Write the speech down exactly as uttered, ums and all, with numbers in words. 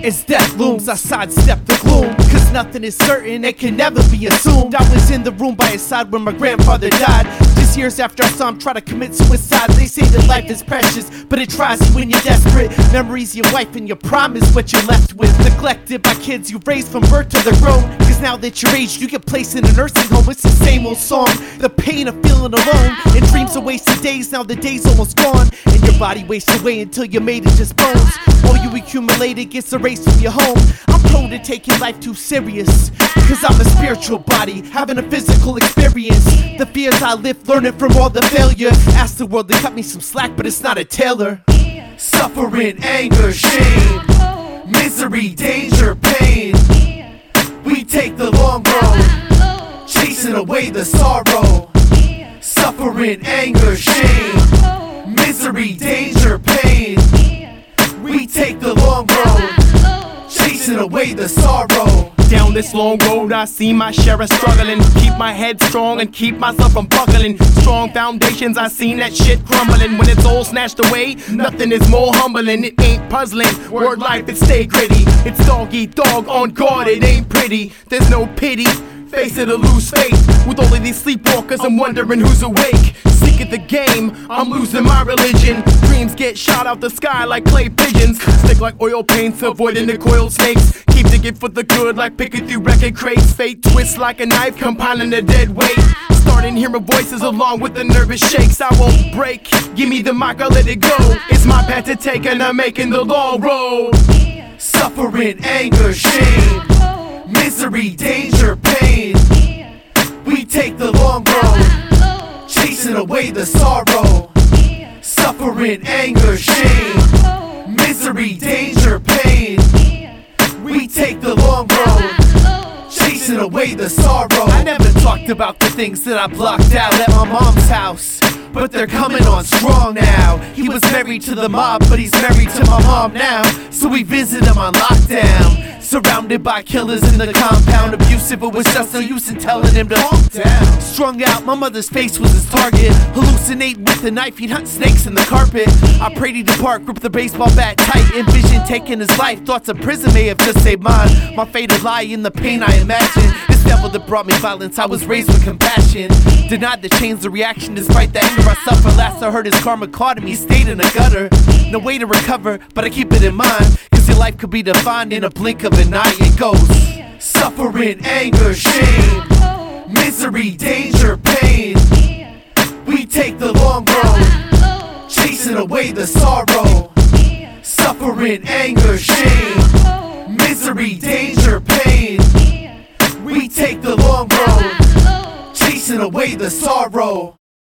As death looms, I sidestep the gloom, cause nothing is certain, it can never be assumed. I was in the room by his side when my grandfather died, just years after I saw him try to commit suicide. They say that life is precious, but it tries you when you're desperate. Memories, your wife and your prime is what you're left with. Neglected by kids you raised from birth till they're grown, cause now that you're aged you get placed in a nursing home. It's the same old song, the pain of feeling alone, and dreams are wasted days. Now the day's almost gone, and your body wastes away until you're made of just bones. All you accumulated gets erased from your home. I'm prone to taking life too serious, cause I'm a spiritual body having a physical experience. The fears I live, learning from all the failure. Ask the world to cut me some slack, but it's not a tailor. Suffering, anger, shame, misery, danger, pain. We take the long road, chasing away the sorrow. Suffering, anger, shame, misery, danger, pain. We take the long road, chasing away the sorrow. Down this long road I see my share of struggling. Keep my head strong and keep myself from buckling. Strong foundations, I seen that shit crumbling. When it's all snatched away, nothing is more humbling. It ain't puzzling, word life, it stay gritty. It's dog eat dog, on guard, it ain't pretty. There's no pity, face it or lose faith. With all of these sleepwalkers, I'm wondering who's awake. Sick of the game, I'm losing my religion. Dreams get shot out the sky like clay pigeons. Stick like oil paints, avoiding the coiled snakes. Keep digging for the good like picking through record crates. Fate twists like a knife, compiling a dead weight. Starting hearing voices along with the nervous shakes. I won't break, give me the mic, I'll let it go. It's my path to take and I'm making the long road. Suffering, anger, shame, misery, danger, pain. We take the long road, chasing away the sorrow. Suffering, anger, shame, misery, danger, pain. We take the long road, chasing away the sorrow. I never talked about the things that I blocked out at my mom's house, but they're coming on strong now. He was married to the mob, but he's married to my mom now, so we visit him on lockdown. Surrounded by killers in the compound, abusive, it was just no use in telling him to calm down. Strung out, my mother's face was his target. Hallucinate with a knife, he'd hunt snakes in the carpet. I prayed he'd depart, grip the baseball bat tight. Envision taking his life, thoughts of prison may have just saved mine. My fate would lie in the pain I imagine. This devil that brought me violence, I was raised with compassion. Denied to change the reaction despite the anger I suffer. Last I heard his karma caught him, he stayed in a gutter. No way to recover, but I keep it in mind, cause your life could be defined in a blink of an eye. It goes suffering, anger, shame, misery, danger, pain. We take the long road, chasing away the sorrow. Suffering, anger, shame, misery, danger, pain. We take the long road, chasing away the sorrow.